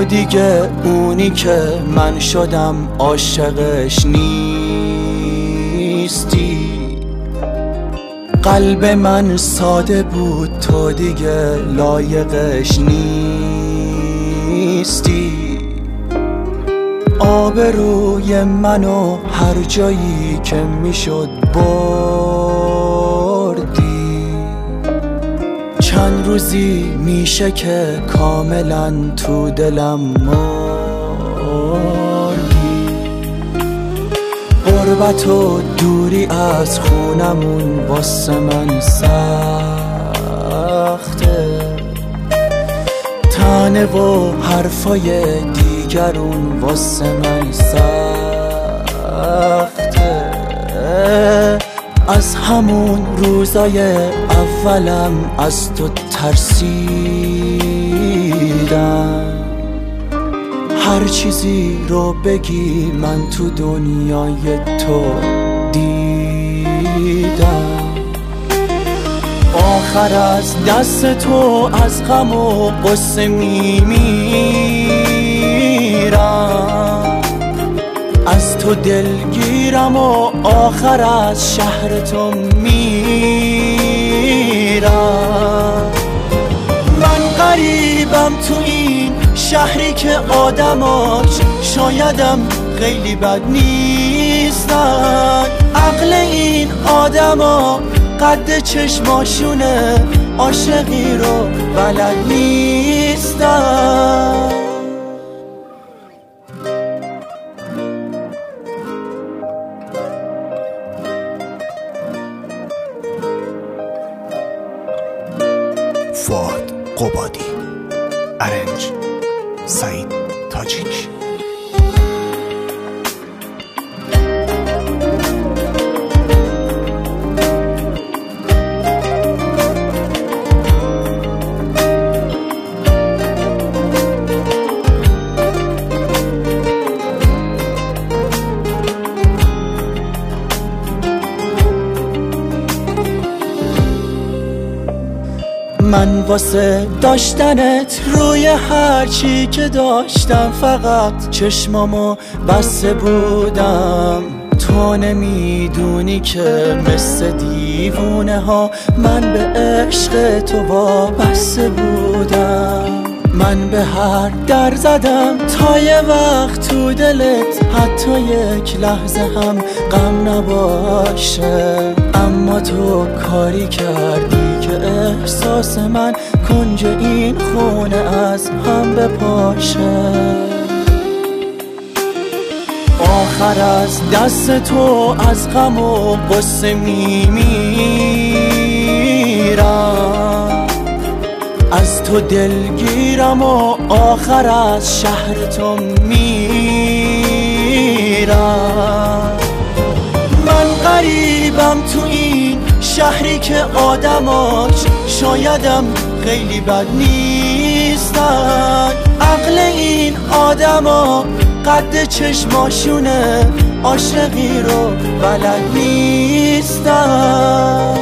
دیگه اونی که من شدم عاشقش نیستی. قلب من ساده بود، تو دیگه لایقش نیستی. آبروی منو هر جایی که میشد بردی. چند روزی میشه که کاملا تو دلم مردی. غربت و دوری از خونمون واسه من سخته. تنه و حرفای دیگرون واسه من سخته. از همون روزای اولم از تو ترسیدم. هر چیزی رو بگی من تو دنیای تو دیدم. آخر از دست تو از غم و غصه میمیرم. از تو دلگیرم و آخر از شهر تو میرم. من غریبم تو این شهری که آدماش شایدم خیلی بد نیستن. عقل این آدما قد چشماشونه، عاشقی رو بلد نیستن. فؤاد قبادی، ارنج سعید تاجیک. من واسه داشتنت روی هر چی که داشتم فقط چشمامو بسته بودم. تو نمیدونی که مثل دیوونه ها من به عشق تو وابسته بودم. من به هر در زدم تا یه وقت تو دلت حتی یک لحظه هم غم نباشه. اما تو کاری کردی که احساس من کنج این خونه از هم بپاشه. آخر از دست تو از غم و غصه میمیرم. از تو دلگیرم و آخر از شهر تو میرم. من غریبم تو این شهری که آدماش شایدم خیلی بد نیستن. عقل این آدما قد چشماشونه، عاشقی رو بلد نیستن.